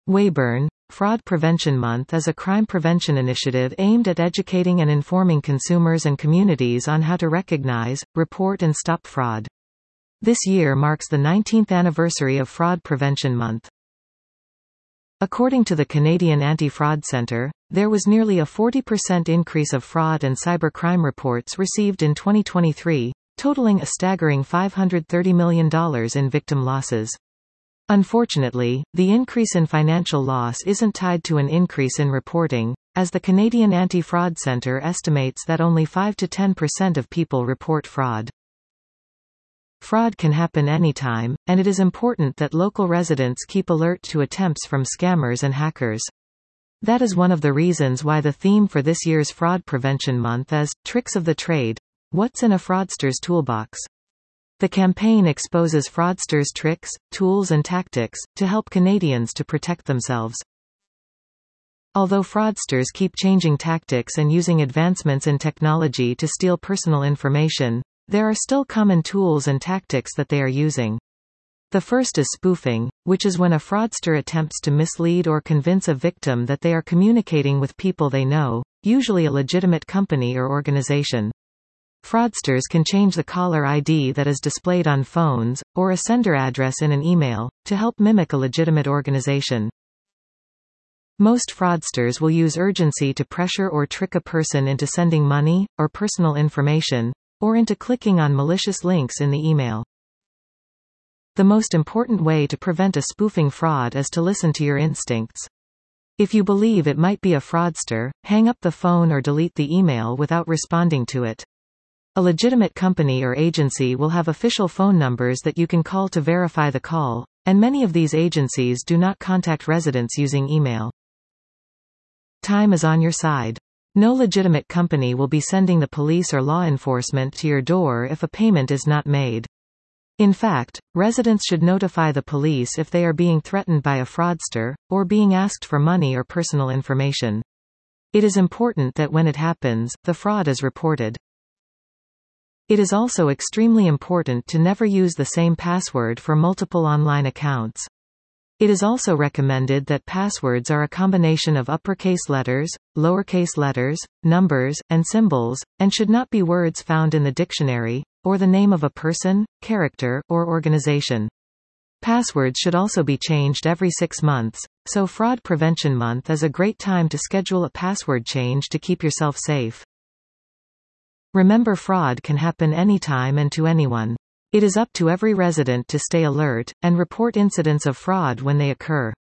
Weyburn. Fraud Prevention Month is a crime prevention initiative aimed at educating and informing consumers and communities on how to recognize, report and stop fraud. This year marks the 19th anniversary of Fraud Prevention Month. According to the Canadian Anti-Fraud Centre, there was nearly a 40% increase of fraud and cybercrime reports received in 2023, totaling a staggering $530 million in victim losses. Unfortunately, the increase in financial loss isn't tied to an increase in reporting, as the Canadian Anti-Fraud Centre estimates that only 5 to 10% of people report fraud. Fraud can happen anytime, and it is important that local residents keep alert to attempts from scammers and hackers. That is one of the reasons why the theme for this year's Fraud Prevention Month is, Tricks of the Trade. What's in a fraudster's toolbox? The campaign exposes fraudsters' tricks, tools and tactics, to help Canadians to protect themselves. Although fraudsters keep changing tactics and using advancements in technology to steal personal information, there are still common tools and tactics that they are using. The first is spoofing, which is when a fraudster attempts to mislead or convince a victim that they are communicating with people they know, usually a legitimate company or organization. Fraudsters can change the caller ID that is displayed on phones, or a sender address in an email, to help mimic a legitimate organization. Most fraudsters will use urgency to pressure or trick a person into sending money, or personal information, or into clicking on malicious links in the email. The most important way to prevent a spoofing fraud is to listen to your instincts. If you believe it might be a fraudster, hang up the phone or delete the email without responding to it. A legitimate company or agency will have official phone numbers that you can call to verify the call, and many of these agencies do not contact residents using email. Time is on your side. No legitimate company will be sending the police or law enforcement to your door if a payment is not made. In fact, residents should notify the police if they are being threatened by a fraudster, or being asked for money or personal information. It is important that when it happens, the fraud is reported. It is also extremely important to never use the same password for multiple online accounts. It is also recommended that passwords are a combination of uppercase letters, lowercase letters, numbers, and symbols, and should not be words found in the dictionary, or the name of a person, character, or organization. Passwords should also be changed every 6 months, so Fraud Prevention Month is a great time to schedule a password change to keep yourself safe. Remember, fraud can happen anytime and to anyone. It is up to every resident to stay alert, and report incidents of fraud when they occur.